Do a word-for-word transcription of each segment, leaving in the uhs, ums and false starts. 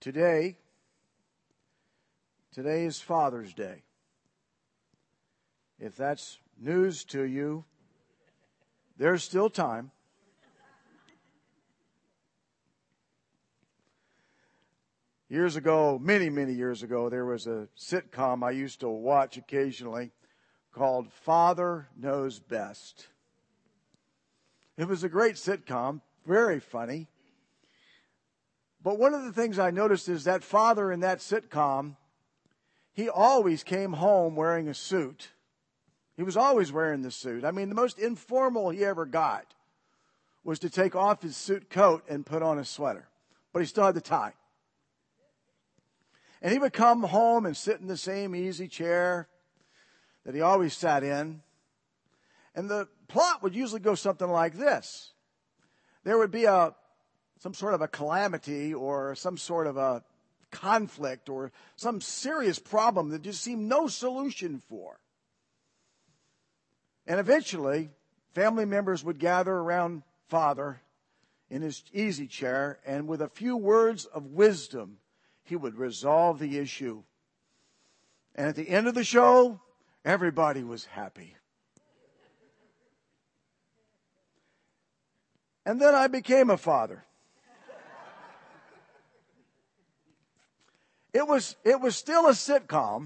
Today, today is Father's Day. If that's news to you, there's still time. Years ago, many, many years ago, there was a sitcom I used to watch occasionally called Father Knows Best. It was a great sitcom, very funny. But one of the things I noticed is that father in that sitcom, he always came home wearing a suit. He was always wearing the suit. I mean, the most informal he ever got was to take off his suit coat and put on a sweater. But he still had the tie. And he would come home and sit in the same easy chair that he always sat in. And the plot would usually go something like this. There would be a some sort of a calamity or some sort of a conflict or some serious problem that just seemed no solution for. And eventually, family members would gather around Father in his easy chair, and with a few words of wisdom, he would resolve the issue. And at the end of the show, everybody was happy. And then I became a father. It was, it was still a sitcom,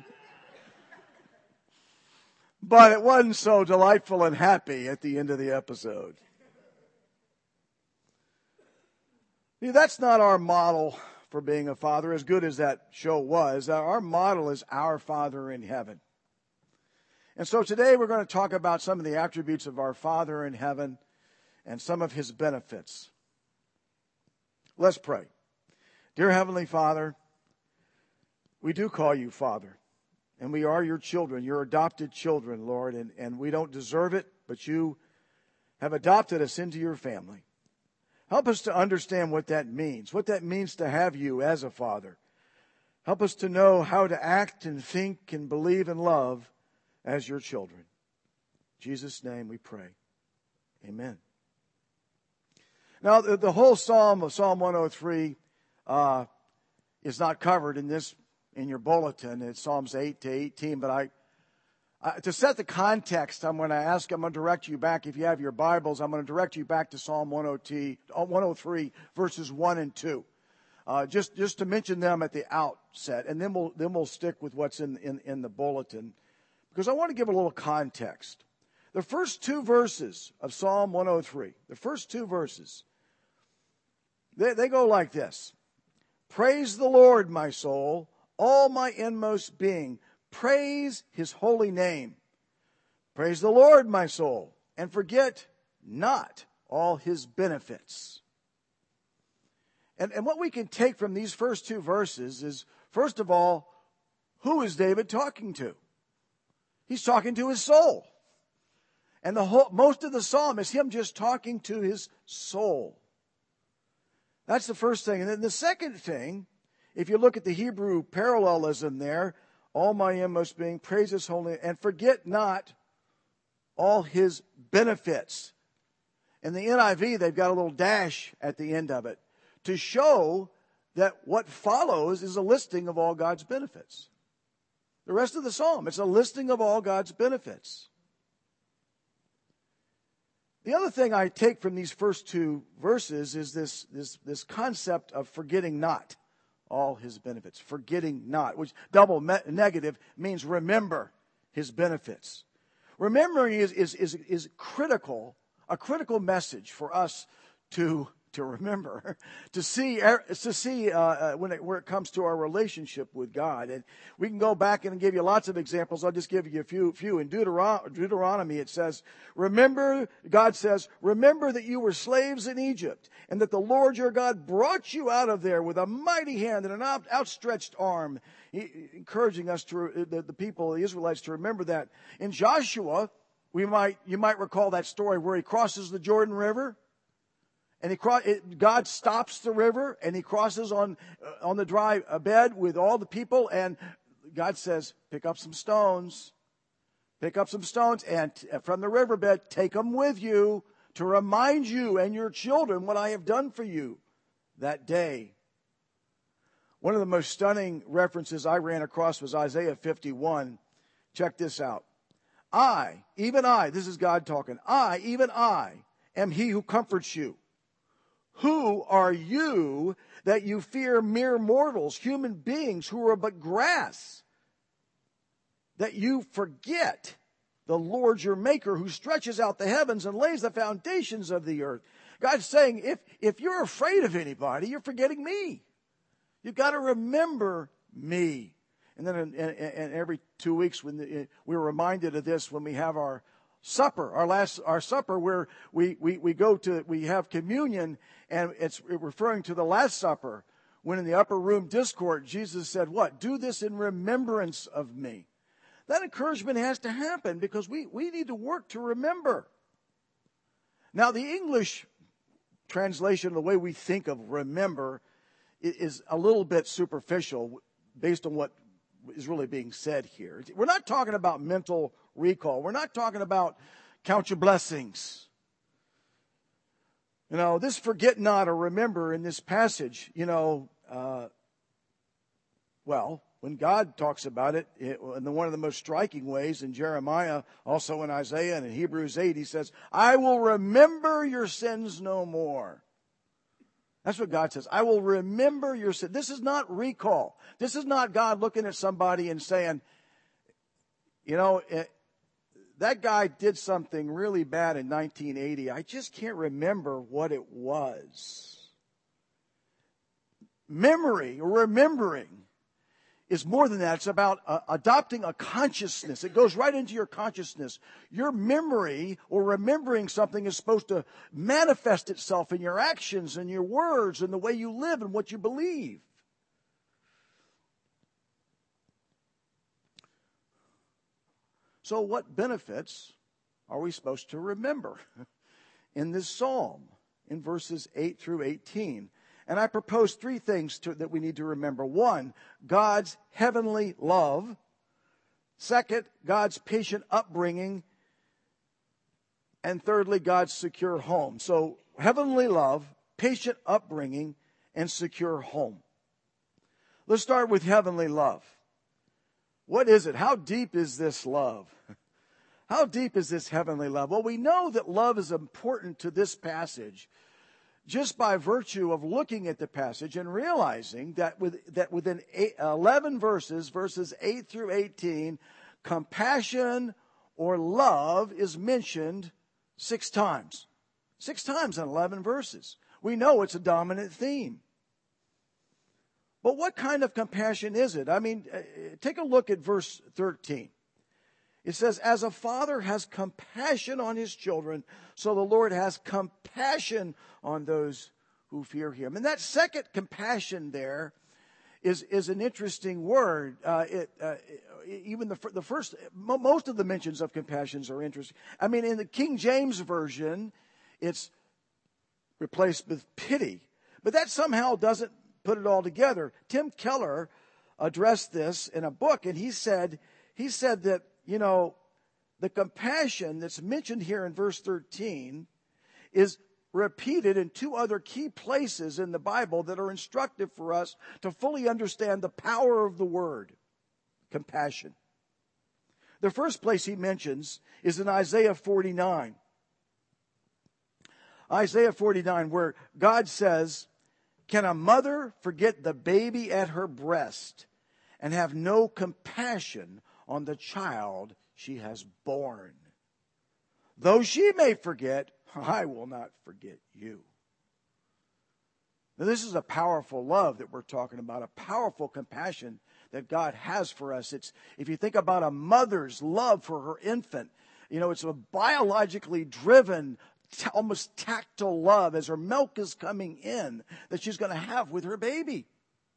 but it wasn't so delightful and happy at the end of the episode. See, that's not our model for being a father, as good as that show was. Our model is our Father in heaven. And so today we're going to talk about some of the attributes of our Father in heaven and some of his benefits. Let's pray. Dear Heavenly Father, we do call you Father, and we are your children, your adopted children, Lord, and, and we don't deserve it, but you have adopted us into your family. Help us to understand what that means, what that means to have you as a father. Help us to know how to act and think and believe and love as your children. In Jesus' name we pray. Amen. Now, the, the whole psalm of Psalm one oh three uh, is not covered in this in your bulletin. It's Psalms eight to eighteen, but I, I to set the context, I'm going to ask, I'm going to direct you back, if you have your Bibles, I'm going to direct you back to Psalm one oh three, verses one and two. Uh, just, just to mention them at the outset, and then we'll, then we'll stick with what's in, in, in the bulletin, because I want to give a little context. The first two verses of Psalm one oh three, the first two verses, they, they go like this. Praise the Lord, my soul, all my inmost being. Praise his holy name. Praise the Lord, my soul, and forget not all his benefits. And, and what we can take from these first two verses is, first of all, who is David talking to? He's talking to his soul. And the whole, most of the psalm is him just talking to his soul. That's the first thing. And then the second thing, if you look at the Hebrew parallelism there, all my inmost being, praise his holy, and forget not all his benefits. In the N I V, they've got a little dash at the end of it to show that what follows is a listing of all God's benefits. The rest of the psalm, it's a listing of all God's benefits. The other thing I take from these first two verses is this, this, this concept of forgetting not all his benefits. Forgetting not, which double me- negative means remember his benefits. Remembering is, is, is, is critical, a critical message for us to to remember, to see, to see uh, when it, where it comes to our relationship with God. And we can go back and give you lots of examples. I'll just give you a few. few. In Deuteron- Deuteronomy, it says, remember, God says, remember that you were slaves in Egypt, and that the Lord your God brought you out of there with a mighty hand and an out- outstretched arm, he, encouraging us to, the, the people, the Israelites, to remember that. In Joshua, we might, you might recall that story where he crosses the Jordan River. And he cro- it, God stops the river, and he crosses on uh, on the dry uh, bed with all the people. And God says, pick up some stones. Pick up some stones, and t- from the riverbed, take them with you to remind you and your children what I have done for you that day. One of the most stunning references I ran across was Isaiah fifty-one. Check this out. I, even I, this is God talking, I, even I, am he who comforts you. Who are you that you fear mere mortals, human beings who are but grass, that you forget the Lord your maker who stretches out the heavens and lays the foundations of the earth? God's saying, if, if you're afraid of anybody, you're forgetting me. You've got to remember me. And then in, in, in every two weeks, when the, we're reminded of this when we have our supper, our last our supper, where we, we, we go to, we have communion, and it's referring to the Last Supper, when in the upper room discourse, Jesus said, what? Do this in remembrance of me. That encouragement has to happen because we, we need to work to remember. Now, the English translation, the way we think of remember, is a little bit superficial based on what is really being said here. We're not talking about mental recall. We're not talking about count your blessings. You know, this forget not or remember in this passage, you know, uh, well, when God talks about it, it, in one of the most striking ways in Jeremiah, also in Isaiah and in Hebrews eight, he says, I will remember your sins no more. That's what God says. I will remember your sin. This is not recall. This is not God looking at somebody and saying, you know, it, that guy did something really bad in nineteen eighty. I just can't remember what it was. Memory or remembering is more than that. It's about uh, adopting a consciousness. It goes right into your consciousness. Your memory or remembering something is supposed to manifest itself in your actions and your words and the way you live and what you believe. So what benefits are we supposed to remember in this psalm in verses eight through eighteen? And I propose three things to, that we need to remember. One, God's heavenly love. Second, God's patient upbringing. And thirdly, God's secure home. So, heavenly love, patient upbringing, and secure home. Let's start with heavenly love. What is it? How deep is this love? How deep is this heavenly love? Well, we know that love is important to this passage just by virtue of looking at the passage and realizing that with, that within eight, eleven verses, verses eight through eighteen, compassion or love is mentioned six times. Six times in eleven verses. We know it's a dominant theme. But what kind of compassion is it? I mean, take a look at verse thirteen. It says, as a father has compassion on his children, so the Lord has compassion on those who fear him. And that second compassion there is, is an interesting word. Uh, it, uh, even the, the first, most of the mentions of compassions are interesting. I mean, in the King James Version, it's replaced with pity. But that somehow doesn't put it all together. Tim Keller addressed this in a book, and he said, he said that, you know, the compassion that's mentioned here in verse thirteen is repeated in two other key places in the Bible that are instructive for us to fully understand the power of the word, compassion. The first place he mentions is in Isaiah forty-nine. Isaiah forty-nine, where God says, can a mother forget the baby at her breast and have no compassion on the child she has born? Though she may forget, I will not forget you. Now, this is a powerful love that we're talking about, a powerful compassion that God has for us. It's, if you think about a mother's love for her infant, you know, it's a biologically driven, t- almost tactile love as her milk is coming in that she's going to have with her baby.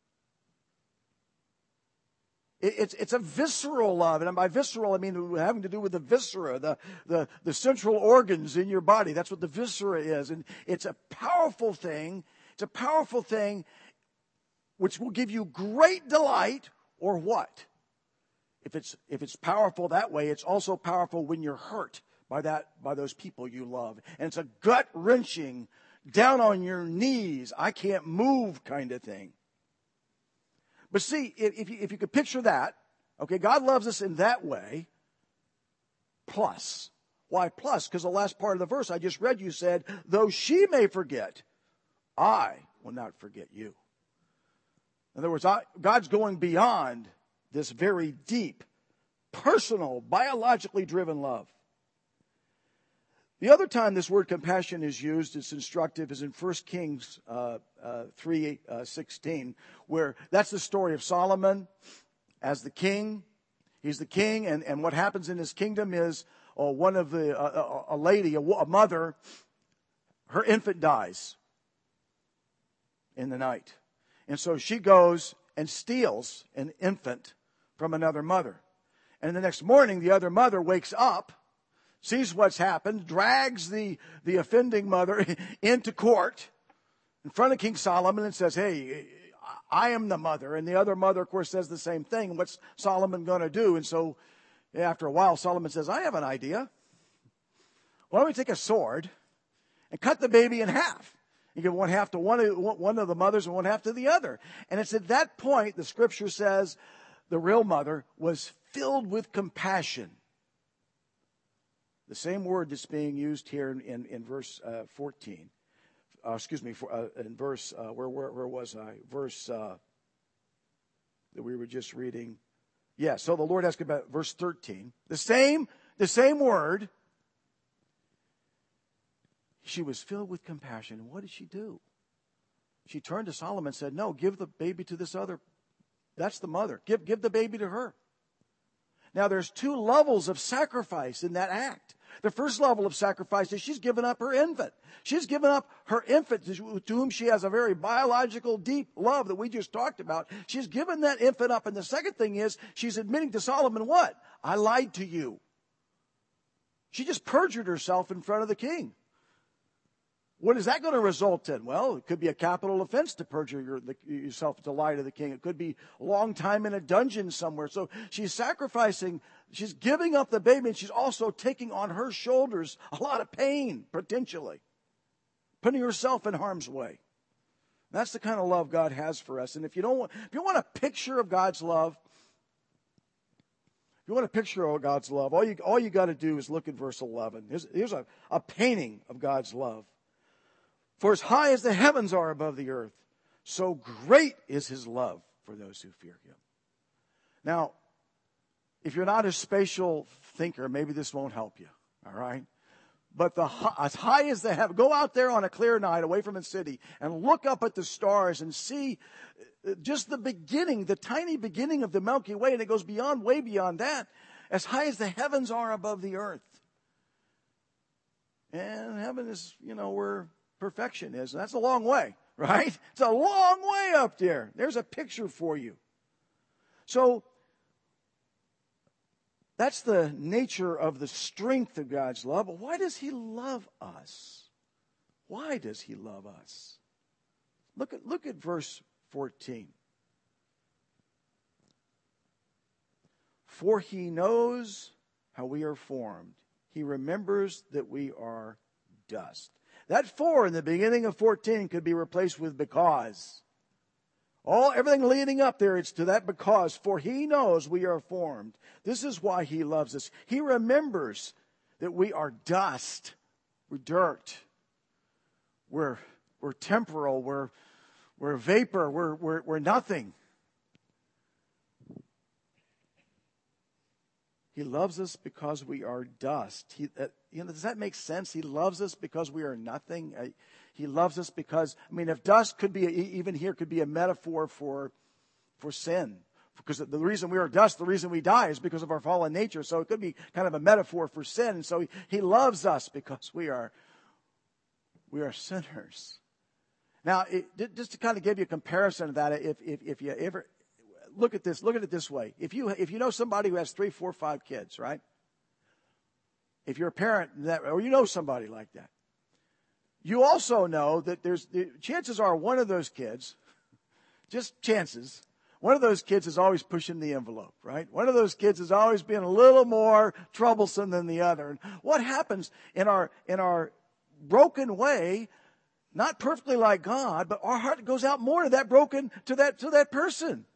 It's, it's a visceral love. And by visceral, I mean having to do with the viscera, the, the, the central organs in your body. That's what the viscera is. And it's a powerful thing. It's a powerful thing which will give you great delight, or what? If it's, if it's powerful that way, it's also powerful when you're hurt by that, by those people you love. And it's a gut-wrenching, down on your knees, I can't move kind of thing. But see, if you, if you could picture that, okay, God loves us in that way, plus. Why plus? Because the last part of the verse I just read you said, though she may forget, I will not forget you. In other words, I, God's going beyond this very deep, personal, biologically driven love. The other time this word compassion is used, it's instructive, is in First Kings uh, uh, three sixteen, where that's the story of Solomon as the king. He's the king, and, and what happens in his kingdom is oh, one of the uh, a lady, a, a mother, her infant dies in the night, and so she goes and steals an infant from another mother, and the next morning the other mother wakes up, sees what's happened, drags the, the offending mother into court in front of King Solomon and says, hey, I am the mother. And the other mother, of course, says the same thing. What's Solomon going to do? And so after a while, Solomon says, I have an idea. Why don't we take a sword and cut the baby in half? You give one half to one of, one of the mothers and one half to the other. And it's at that point, the scripture says, the real mother was filled with compassion. The same word that's being used here in, in, in verse uh, fourteen. Uh, excuse me, for, uh, in verse, uh, where, where where was I? Verse uh, that we were just reading. Yeah, so the Lord asked about verse thirteen. The same, the same word. She was filled with compassion. And what did she do? She turned to Solomon and said, no, give the baby to this other. That's the mother. Give, give the baby to her. Now, there's two levels of sacrifice in that act. The first level of sacrifice is she's given up her infant. She's given up her infant to, to whom she has a very biological, deep love that we just talked about. She's given that infant up. And the second thing is she's admitting to Solomon what? I lied to you. She just perjured herself in front of the king. What is that going to result in? Well, it could be a capital offense to perjure your, the, yourself to lie to the king. It could be a long time in a dungeon somewhere. So she's sacrificing, she's giving up the baby, and she's also taking on her shoulders a lot of pain, potentially, putting herself in harm's way. That's the kind of love God has for us. And if you don't want, if you want a picture of God's love, if you want a picture of God's love, all you all you got to do is look at verse eleven. Here's, here's a, a painting of God's love. For as high as the heavens are above the earth, so great is his love for those who fear him. Now, if you're not a spatial thinker, maybe this won't help you, all right? But the as high as the heavens, go out there on a clear night away from the city and look up at the stars and see just the beginning, the tiny beginning of the Milky Way, and it goes beyond, way beyond that, as high as the heavens are above the earth. And heaven is, you know, where perfection is. And that's a long way, right? It's a long way up there. There's a picture for you. So that's the nature of the strength of God's love. But why does he love us? Why does he love us? Look at, look at verse fourteen. For he knows how we are formed. He remembers that we are dust. That for in the beginning of fourteen could be replaced with because. All, everything leading up there, it's to that because. For he knows we are formed. This is why he loves us. He remembers that we are dust. We're dirt. We're, we're temporal. We're, we're vapor. We're, we're, we're nothing. He loves us because we are dust. He, uh, you know, does that make sense? He loves us because we are nothing. Uh, he loves us because, I mean, if dust could be, even here, could be a metaphor for, for sin. Because the reason we are dust, the reason we die is because of our fallen nature. So it could be kind of a metaphor for sin. And so he, he loves us because we are, we are sinners. Now, it, just to kind of give you a comparison of that, if, if, if you ever, look at this, look at it this way. If you, if you know somebody who has three, four, five kids, right? If you're a parent that, or you know somebody like that, you also know that there's, the chances are one of those kids, just chances, one of those kids is always pushing the envelope, right? One of those kids is always being a little more troublesome than the other. And what happens in our, in our broken way, not perfectly like God, but our heart goes out more to that broken, to that, to that person.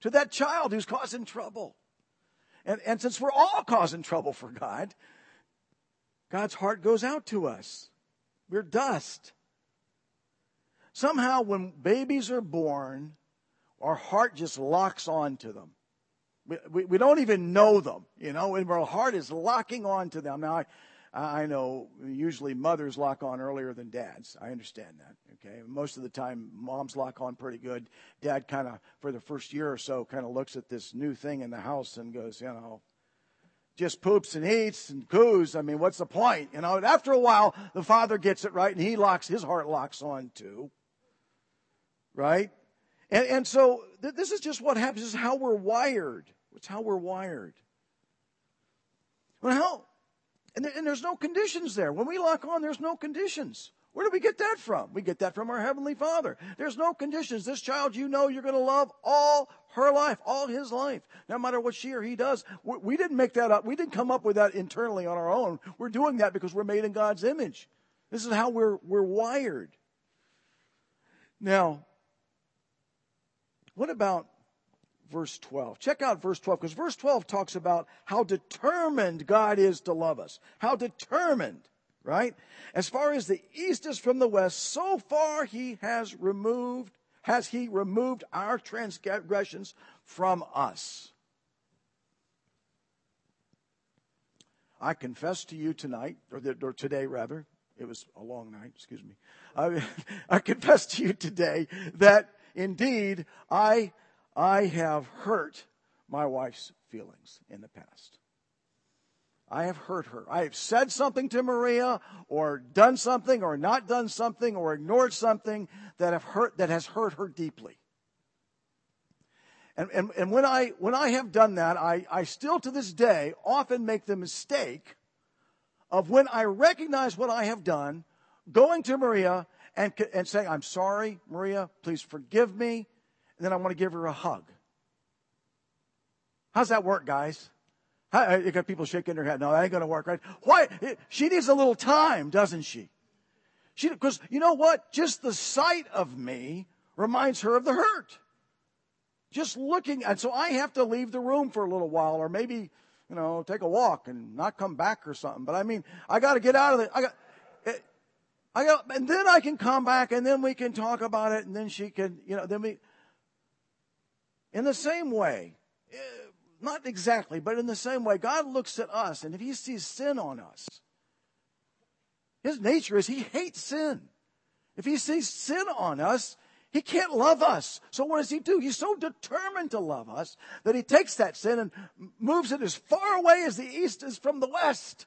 to that child who's causing trouble. And, and since we're all causing trouble for God, God's heart goes out to us. We're dust. Somehow when babies are born, our heart just locks on to them. We, we, we don't even know them, you know, and our heart is locking on to them. Now, I, I know usually mothers lock on earlier than dads. I understand that, okay? Most of the time, moms lock on pretty good. Dad kind of, for the first year or so, kind of looks at this new thing in the house and goes, you know, just poops and eats and coos. I mean, what's the point? You know, and after a while, the father gets it right and he locks, his heart locks on too, right? And, and so th- this is just what happens. This is how we're wired. It's how we're wired. Well, how... And, and there's no conditions there. When we lock on, there's no conditions. Where do we get that from? We get that from our Heavenly Father. There's no conditions. This child, you know, you're going to love all her life, all his life, no matter what she or he does. We, we didn't make that up. We didn't come up with that internally on our own. We're doing that because we're made in God's image. This is how we're, we're wired. Now, what about verse twelve? Check out verse twelve, because verse twelve talks about how determined God is to love us. How determined, right? As far as the east is from the west, so far he has removed, has he removed our transgressions from us. I confess to you tonight, or, the, or today rather, it was a long night, excuse me. I, I confess to you today that indeed I I have hurt my wife's feelings in the past. I have hurt her. I have said something to Maria, or done something, or not done something, or ignored something that have hurt that has hurt her deeply. And and, and when I when I have done that, I, I still to this day often make the mistake of, when I recognize what I have done, going to Maria and and saying, "I'm sorry, Maria, please forgive me." And then I want to give her a hug. How's that work, guys? How, you got people shaking their head. No, that ain't going to work, right? Why? She needs a little time, doesn't she? She, because you know what? Just the sight of me reminds her of the hurt. Just looking, and so I have to leave the room for a little while, or maybe, you know, take a walk and not come back or something. But I mean, I got to get out of it. I got. I got, and then I can come back, and then we can talk about it, and then she can, you know, then we. In the same way, not exactly, but in the same way, God looks at us, and if he sees sin on us, his nature is he hates sin. If he sees sin on us, he can't love us. So what does he do? He's so determined to love us that he takes that sin and moves it as far away as the east is from the west.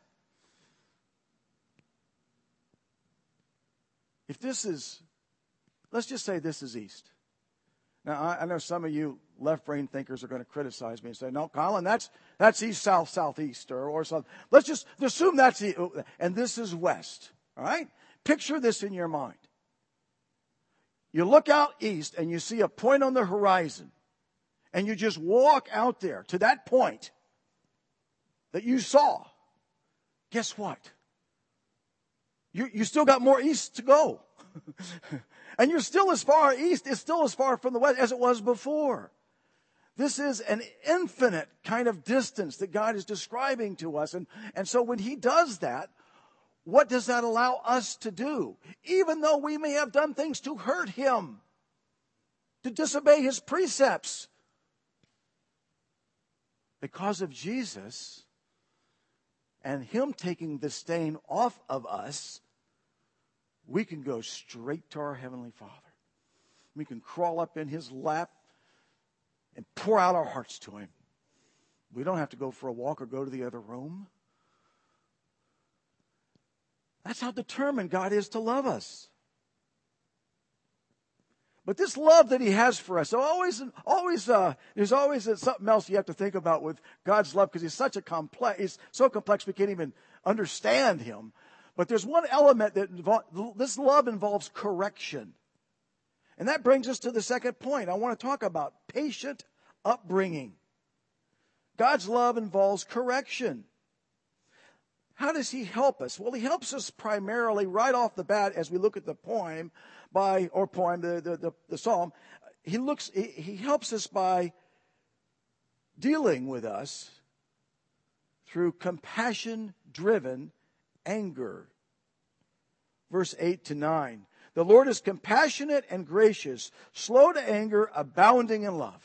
If this is, let's just say this is east. Now, I, I know some of you left-brain thinkers are going to criticize me and say, "No, Colin, that's that's east, south, southeast, or, or something." Let's just assume that's the, and this is west. All right? Picture this in your mind. You look out east and you see a point on the horizon, and you just walk out there to that point that you saw. Guess what? You you still got more east to go. And you're still as far east, it's still as far from the west as it was before. This is an infinite kind of distance that God is describing to us. And, and so when he does that, what does that allow us to do? Even though we may have done things to hurt him, to disobey his precepts, because of Jesus and him taking the stain off of us, we can go straight to our Heavenly Father. We can crawl up in his lap and pour out our hearts to him. We don't have to go for a walk or go to the other room. That's how determined God is to love us. But this love that he has for us, so always, always, uh, there's always something else you have to think about with God's love, because he's such a complex, he's so complex we can't even understand him. But there's one element that involves, this love involves correction. And that brings us to the second point. I want to talk about patient upbringing. God's love involves correction. How does he help us? Well, he helps us primarily right off the bat as we look at the poem by, or poem, the, the, the, the psalm. He looks, he, he helps us by dealing with us through compassion-driven anger. Verse eight to nine. The Lord is compassionate and gracious, slow to anger, abounding in love.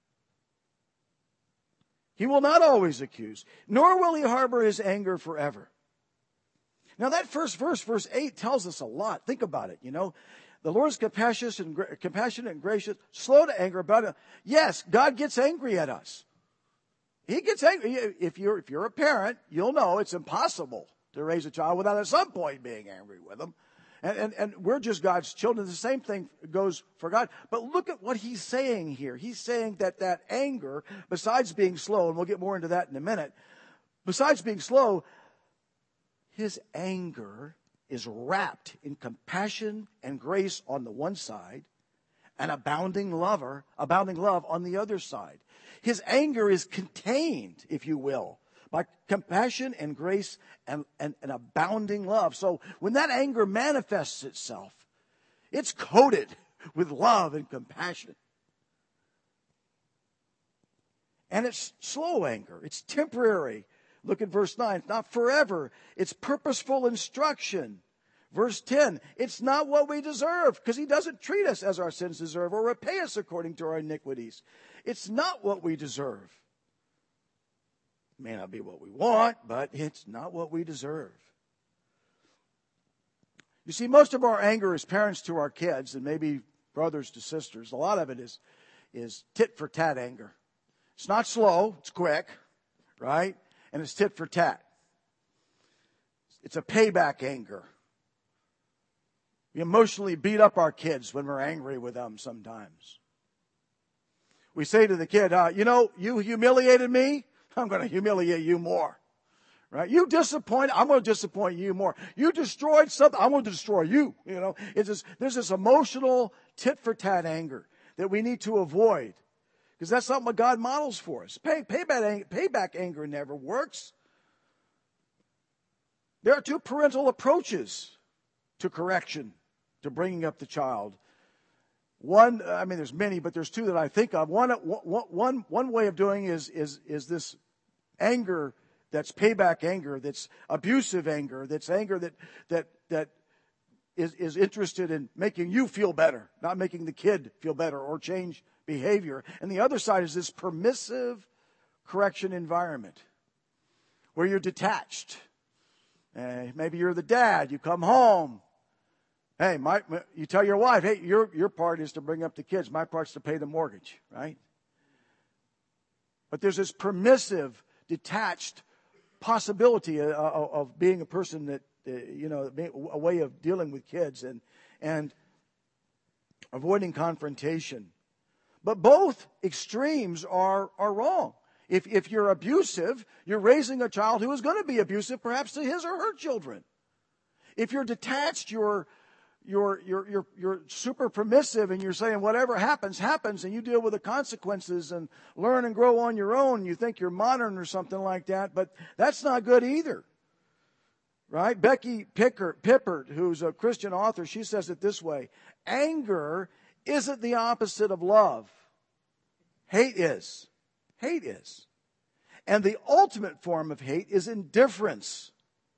He will not always accuse, nor will he harbor his anger forever. Now that first verse, verse eight, tells us a lot. Think about it, you know. The Lord is compassionate and, gra- compassionate and gracious, slow to anger, about it. Yes, God gets angry at us. He gets angry. If you're, if you're a parent, you'll know it's impossible to raise a child without at some point being angry with them. And, and, and we're just God's children. The same thing goes for God. But look at what he's saying here. He's saying that that anger, besides being slow, and we'll get more into that in a minute, besides being slow, his anger is wrapped in compassion and grace on the one side, and abounding lover, abounding love on the other side. His anger is contained, if you will, by compassion and grace and, and, and abounding love. So when that anger manifests itself, it's coated with love and compassion. And it's slow anger. It's temporary. Look at verse nine. It's not forever. It's purposeful instruction. Verse ten. It's not what we deserve, because he doesn't treat us as our sins deserve or repay us according to our iniquities. It's not what we deserve. It may not be what we want, but it's not what we deserve. You see, most of our anger as parents to our kids, and maybe brothers to sisters, a lot of it is, is tit for tat anger. It's not slow, it's quick, right? And it's tit for tat. It's a payback anger. We emotionally beat up our kids when we're angry with them sometimes. We say to the kid, uh, you know, you humiliated me, I'm going to humiliate you more. Right? You disappointed, I'm going to disappoint you more. You destroyed something, I'm going to destroy you. You know, it's this, there's this emotional tit for tat anger that we need to avoid, because that's not what God models for us. Pay, payback, payback anger never works. There are two parental approaches to correction, to bringing up the child. One, I mean, there's many, but there's two that I think of. One, one, one way of doing is is is this anger that's payback anger, that's abusive anger, that's anger that that that is is interested in making you feel better, not making the kid feel better or change behavior. And the other side is this permissive correction environment where you're detached. Uh, maybe you're the dad. You come home. Hey, my, you tell your wife, hey, your your part is to bring up the kids. My part's to pay the mortgage, right? But there's this permissive, detached possibility of, of being a person that, uh, you know, a way of dealing with kids and and avoiding confrontation. But both extremes are are wrong. If if you're abusive, you're raising a child who is going to be abusive, perhaps to his or her children. If you're detached, you're You're, you're, you're, you're super permissive and you're saying whatever happens, happens, and you deal with the consequences and learn and grow on your own. You think you're modern or something like that, but that's not good either. Right? Becky Pickert, Pippert, who's a Christian author, she says it this way: anger isn't the opposite of love. Hate is. Hate is. And the ultimate form of hate is indifference.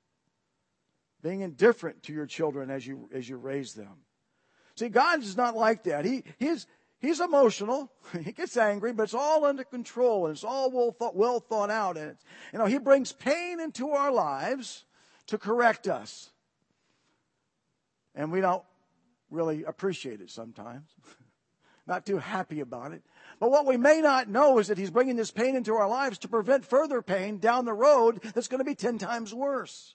Being indifferent to your children as you as you raise them. See, God is not like that. He he's he's emotional. He gets angry, but it's all under control and it's all well thought, well thought out. And it's, you know, He brings pain into our lives to correct us, and we don't really appreciate it sometimes. Not too happy about it. But what we may not know is that He's bringing this pain into our lives to prevent further pain down the road that's going to be ten times worse.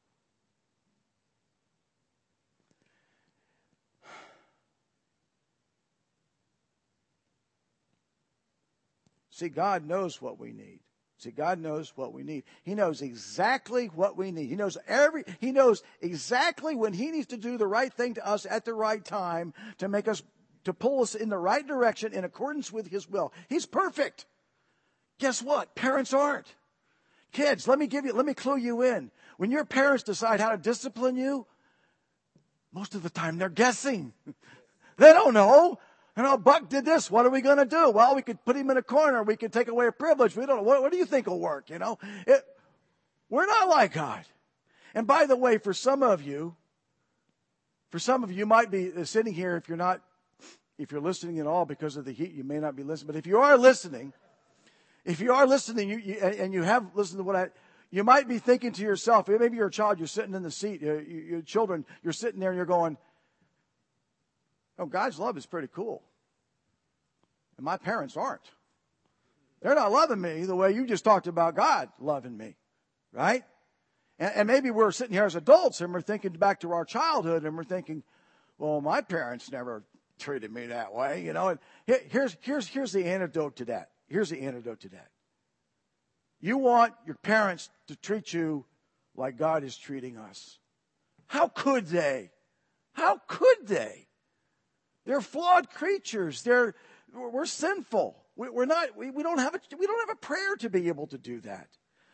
See, God knows what we need. See, God knows what we need. He knows exactly what we need. He knows every, He knows exactly when He needs to do the right thing to us at the right time to make us, to pull us in the right direction in accordance with His will. He's perfect. Guess what? Parents aren't. Kids, let me give you, let me clue you in. When your parents decide how to discipline you, most of the time they're guessing. They don't know. You know, Buck did this. What are we going to do? Well, we could put him in a corner. We could take away a privilege. We don't know. What, what do you think will work? You know, it, we're not like God. And by the way, for some of you, for some of you, you might be sitting here if you're not, if you're listening at all because of the heat, you may not be listening. But if you are listening, if you are listening, you, you, and you have listened to what I, you might be thinking to yourself, maybe you're a child, you're sitting in the seat, you, you, your children, you're sitting there and you're going, oh, God's love is pretty cool. And my parents aren't. They're not loving me the way you just talked about God loving me. Right? And, and maybe we're sitting here as adults and we're thinking back to our childhood and we're thinking, well, my parents never treated me that way, you know. And here's, here's, here's the antidote to that. Here's the antidote to that. You want your parents to treat you like God is treating us. How could they? How could they? They're flawed creatures. They're, we're sinful. We, we're not, we, we don't have a, we don't have a prayer to be able to do that.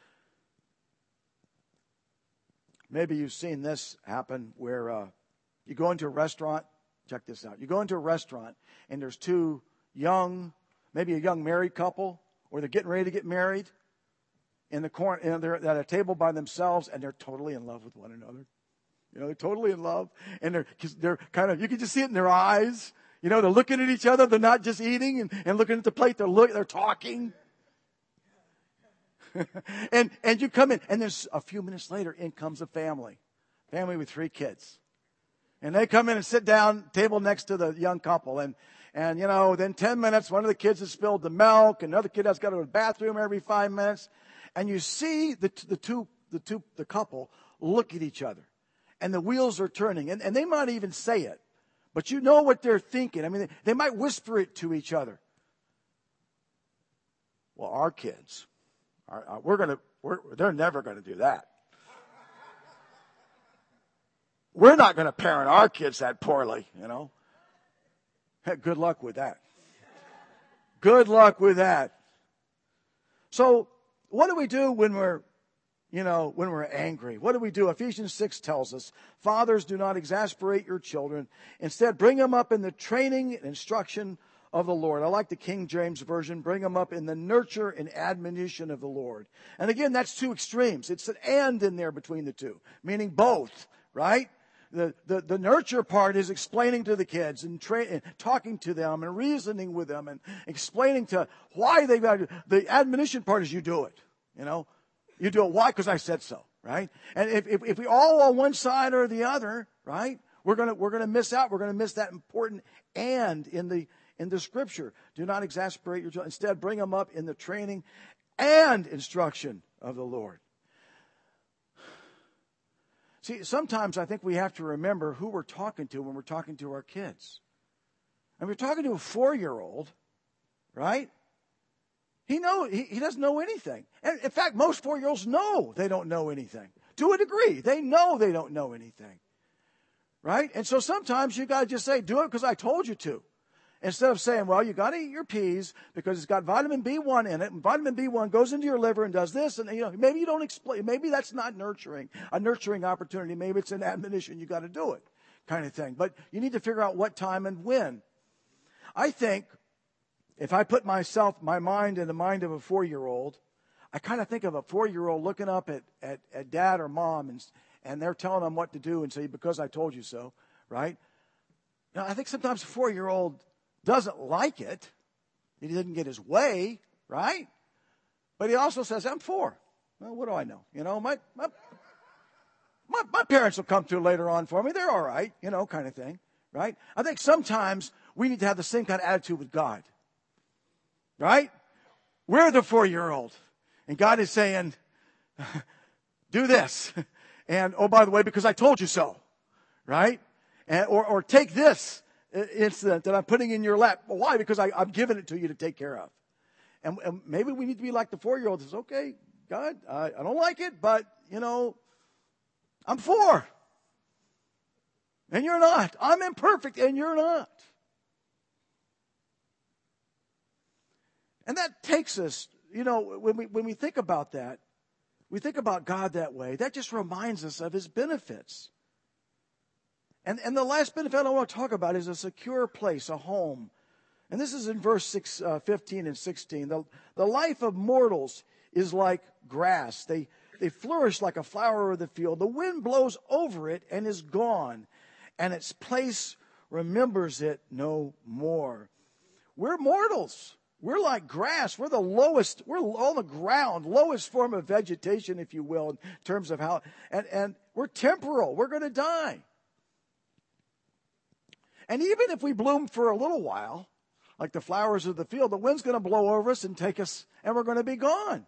Maybe you've seen this happen where uh, you go into a restaurant. Check this out. You go into a restaurant and there's two young, maybe a young married couple, or they're getting ready to get married in the corner, and they're at a table by themselves, and they're totally in love with one another. You know, they're totally in love, and they're they're kind of, you can just see it in their eyes. You know, they're looking at each other. They're not just eating and, and looking at the plate. They're look, they're talking. and and you come in, and then a few minutes later, in comes a family, family with three kids, and they come in and sit down table next to the young couple, and and you know, then ten minutes, one of the kids has spilled the milk, and another kid has got to go to the bathroom every five minutes, and you see the the two the two the couple look at each other, and the wheels are turning, and, and they might even say it, but you know what they're thinking. I mean, they, they might whisper it to each other. Well, our kids. Uh, we're going to, we're, they're never going to do that. We're not going to parent our kids that poorly, you know. Hey, good luck with that. Good luck with that. So what do we do when we're, you know, when we're angry? What do we do? Ephesians six tells us, fathers, do not exasperate your children. Instead, bring them up in the training and instruction of the Lord. I like the King James Version. Bring them up in the nurture and admonition of the Lord. And again, that's two extremes. It's an and in there between the two, meaning both, right? The, the, the nurture part is explaining to the kids and, tra- and talking to them and reasoning with them and explaining to why they've got to. The admonition part is you do it, you know. You do it. Why? Because I said so, right? And if, if, if we all on one side or the other, right, we're going to, we're going to miss out. We're going to miss that important and in the In the scripture. Do not exasperate your children. Instead, bring them up in the training and instruction of the Lord. See, sometimes I think we have to remember who we're talking to when we're talking to our kids. And we're talking to a four-year-old, right? He know he, he doesn't know anything. And in fact, most four-year-olds know they don't know anything. To a degree, they know they don't know anything. Right? And so sometimes you got to just say, do it because I told you to. Instead of saying, well, you got to eat your peas because it's got vitamin B one in it, and vitamin B one goes into your liver and does this, and you know, maybe you don't explain. Maybe that's not nurturing, a nurturing opportunity. Maybe it's an admonition. You got to do it, kind of thing. But you need to figure out what time and when. I think if I put myself, my mind in the mind of a four-year-old, I kind of think of a four-year-old looking up at, at, at dad or mom, and and they're telling them what to do, and say, because I told you so, right? Now, I think sometimes a four-year-old doesn't like it. He didn't get his way, right? But he also says, I'm four. Well, what do I know? You know, my, my, my, my parents will come through later on for me. They're all right, you know, kind of thing, right? I think sometimes we need to have the same kind of attitude with God, right? We're the four-year-old, and God is saying, do this. And, oh, by the way, because I told you so, right? And, or, or take this incident that I'm putting in your lap. Well, why? Because I, I'm giving it to you to take care of. And, and maybe we need to be like the four-year-old. Says, okay, God, I, I don't like it, but, you know, I'm four. And you're not. I'm imperfect, and you're not. And that takes us, you know, when we when we think about that, we think about God that way. That just reminds us of His benefits. And, and the last benefit I want to talk about is a secure place, a home, And this is in verse six, uh, fifteen and sixteen. The, the life of mortals is like grass. They, they flourish like a flower of the field. The wind blows over it and is gone, and its place remembers it no more. We're mortals. We're like grass. We're the lowest, we're on the ground, lowest form of vegetation, if you will, in terms of how, and, and we're temporal. We're going to die. And even if we bloom for a little while, like the flowers of the field, the wind's going to blow over us and take us, and we're going to be gone.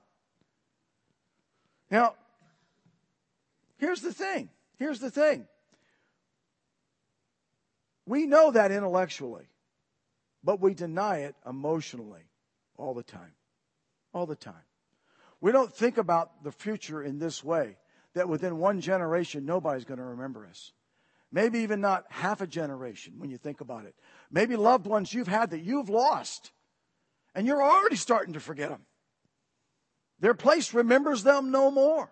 Now, here's the thing. Here's the thing. We know that intellectually, but we deny it emotionally all the time. All the time. We don't think about the future in this way, that within one generation, nobody's going to remember us. Maybe even not half a generation when you think about it. Maybe loved ones you've had that you've lost, and you're already starting to forget them. Their place remembers them no more.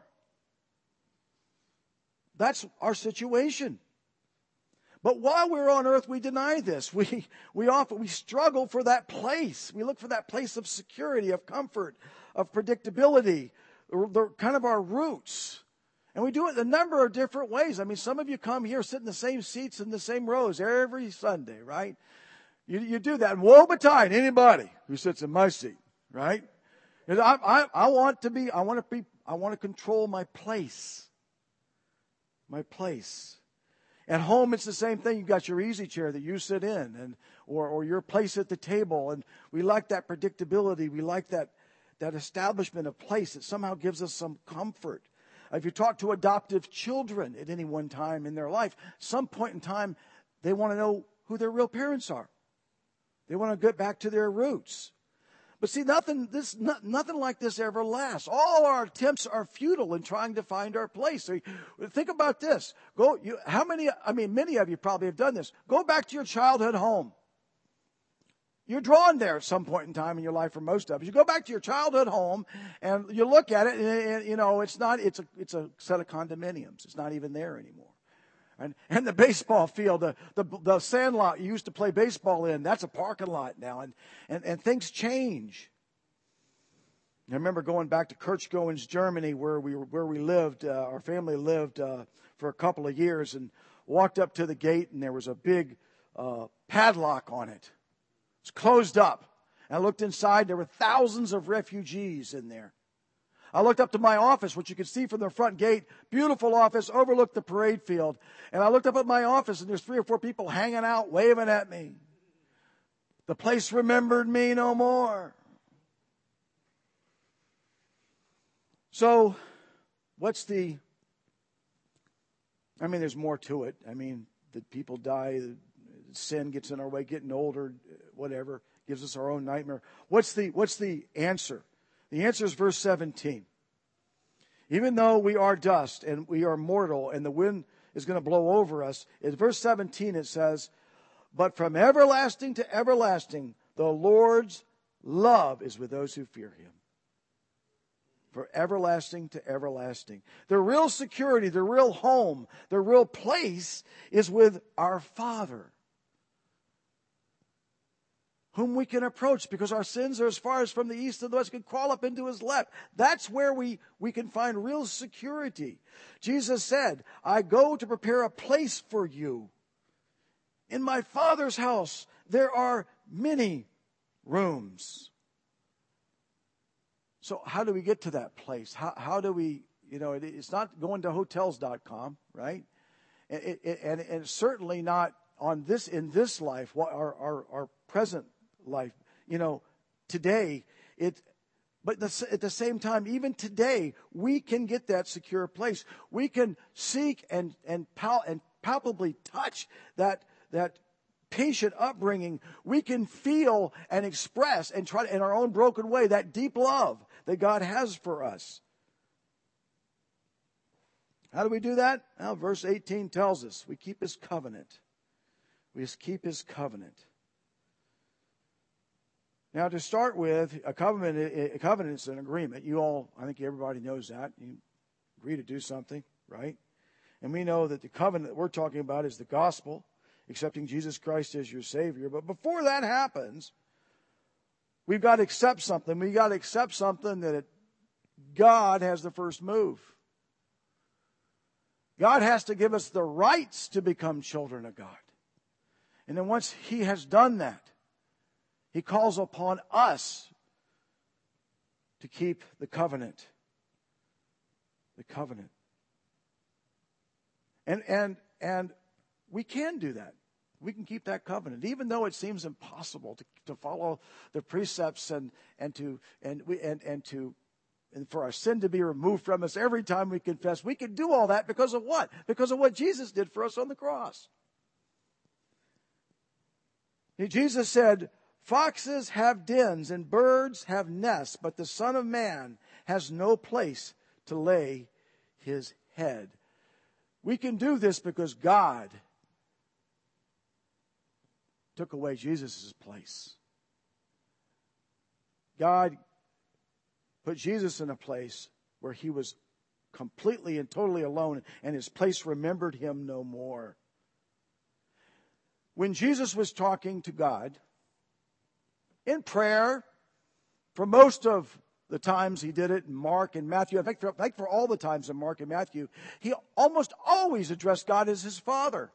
That's our situation. But while we're on earth, we deny this. We, we often, we struggle for that place. We look for that place of security, of comfort, of predictability, the kind of our roots. And we do it a number of different ways. I mean, some of you come here, sit in the same seats in the same rows every Sunday, right? You, you do that. And woe betide anybody who sits in my seat, right? I, I, I want to be, I want to be, I want to control my place. My place. At home, it's the same thing. You've got your easy chair that you sit in, and or, or your place at the table. And we like that predictability. We like that, that establishment of place that somehow gives us some comfort. If you talk to adoptive children at any one time in their life, some point in time, they want to know who their real parents are. They want to get back to their roots. But see, nothing this not, nothing like this ever lasts. All our attempts are futile in trying to find our place. So think about this. Go. You, how many? I mean, many of you probably have done this. Go back to your childhood home. You're drawn there at some point in time in your life, for most of us. You go back to your childhood home and you look at it, and, and you know it's not. It's a it's a set of condominiums. It's not even there anymore. And and the baseball field, the, the the sand lot you used to play baseball in, that's a parking lot now. And and, and things change. I remember going back to Kirchgoens, Germany, where we where we lived. Uh, our family lived uh, for a couple of years, and walked up to the gate, and there was a big uh, padlock on it. It's closed up. And I looked inside. There were thousands of refugees in there. I looked up to my office, which you could see from the front gate. Beautiful office, overlooked the parade field. And I looked up at my office, and there's three or four people hanging out, waving at me. The place remembered me no more. So, what's the... I mean, there's more to it. I mean, that people die, sin gets in our way, getting older, whatever, gives us our own nightmare. What's the what's the answer? The answer is verse seventeen. Even though we are dust and we are mortal and the wind is going to blow over us, in verse seventeen it says, but from everlasting to everlasting, the Lord's love is with those who fear him. For everlasting to everlasting. The real security, the real home, the real place is with our Father, whom we can approach because our sins are as far as from the east to the west, can crawl up into his lap. That's where we, we can find real security. Jesus said, I go to prepare a place for you. In my Father's house, there are many rooms. So how do we get to that place? How, how do we, you know, it, it's not going to hotels dot com, right? It, it, and, and it's certainly not on this, in this life, our, our, our present life, you know, today, it, but the, at the same time, even today, we can get that secure place. We can seek and, and, pal, and palpably touch that, that patient upbringing. We can feel and express and try to, in our own broken way, that deep love that God has for us. How do we do that? Well, verse eighteen tells us we keep his covenant. We just keep his covenant. Now, to start with, a covenant, a covenant is an agreement. You all, I think everybody knows that. You agree to do something, right? And we know that the covenant that we're talking about is the gospel. accepting Jesus Christ as your Savior. But before that happens, we've got to accept something. We've got to accept something that it, God has the first move. God has to give us the rights to become children of God. And then once He has done that, He calls upon us to keep the covenant. The covenant. And, and, and we can do that. We can keep that covenant, even though it seems impossible to, to follow the precepts and, and to, and we, and, and to, and for our sin to be removed from us every time we confess. We can do all that because of what? Because of what Jesus did for us on the cross. Jesus said, foxes have dens and birds have nests, but the Son of Man has no place to lay His head. We can do this because God took away Jesus' place. God put Jesus in a place where He was completely and totally alone, and His place remembered Him no more. When Jesus was talking to God in prayer, for most of the times He did it in Mark and Matthew, in fact, for, in fact, for all the times in Mark and Matthew, He almost always addressed God as His Father.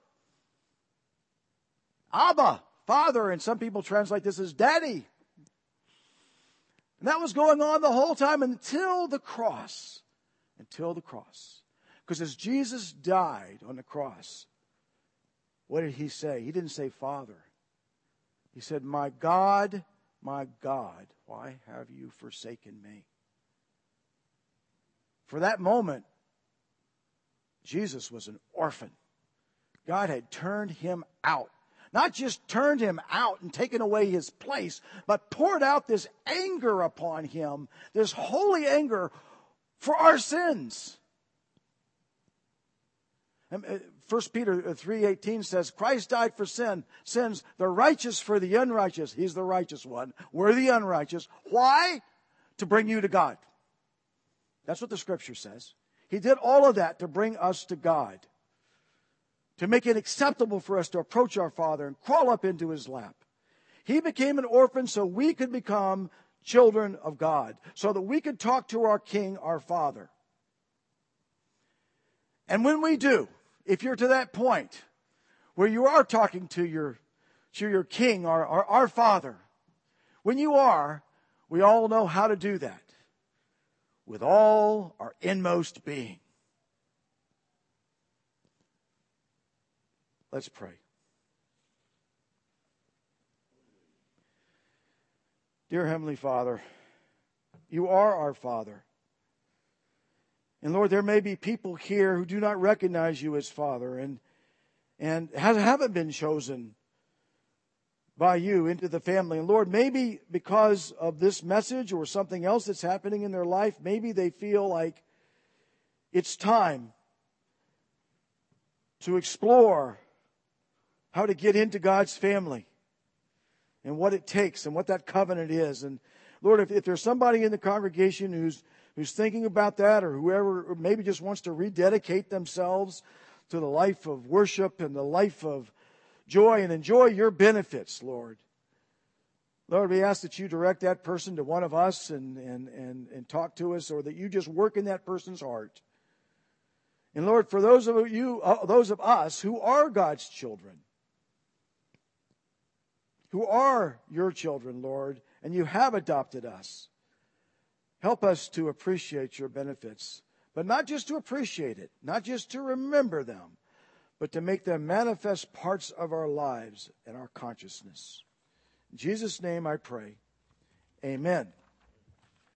Abba, Father, and some people translate this as Daddy. And that was going on the whole time until the cross. Until the cross. Because as Jesus died on the cross, what did He say? He didn't say Father. He said, my God, my God, why have you forsaken me? For that moment, Jesus was an orphan. God had turned Him out. Not just turned Him out and taken away His place, but poured out this anger upon Him, this holy anger for our sins. First Peter three eighteen says, Christ died for sin, sins, the righteous for the unrighteous. He's the righteous one. We're the unrighteous. Why? To bring you to God. That's what the Scripture says. He did all of that to bring us to God. To make it acceptable for us to approach our Father and crawl up into His lap. He became an orphan so we could become children of God. So that we could talk to our King, our Father. And when we do, if you're to that point where you are talking to your, to your King, our, our, our Father, when you are, we all know how to do that with all our inmost being. Let's pray. Dear Heavenly Father, You are our Father. And Lord, there may be people here who do not recognize You as Father and, and haven't been chosen by You into the family. And Lord, maybe because of this message or something else that's happening in their life, maybe they feel like it's time to explore how to get into God's family and what it takes and what that covenant is. And Lord, if, if there's somebody in the congregation who's who's thinking about that, or whoever or maybe just wants to rededicate themselves to the life of worship and the life of joy and enjoy Your benefits, Lord. Lord, we ask that You direct that person to one of us and, and, and, and talk to us, or that You just work in that person's heart. And Lord, for those of you, uh, those of us who are God's children, who are Your children, Lord, and You have adopted us, help us to appreciate Your benefits, but not just to appreciate it, not just to remember them, but to make them manifest parts of our lives and our consciousness. In Jesus' name I pray. Amen.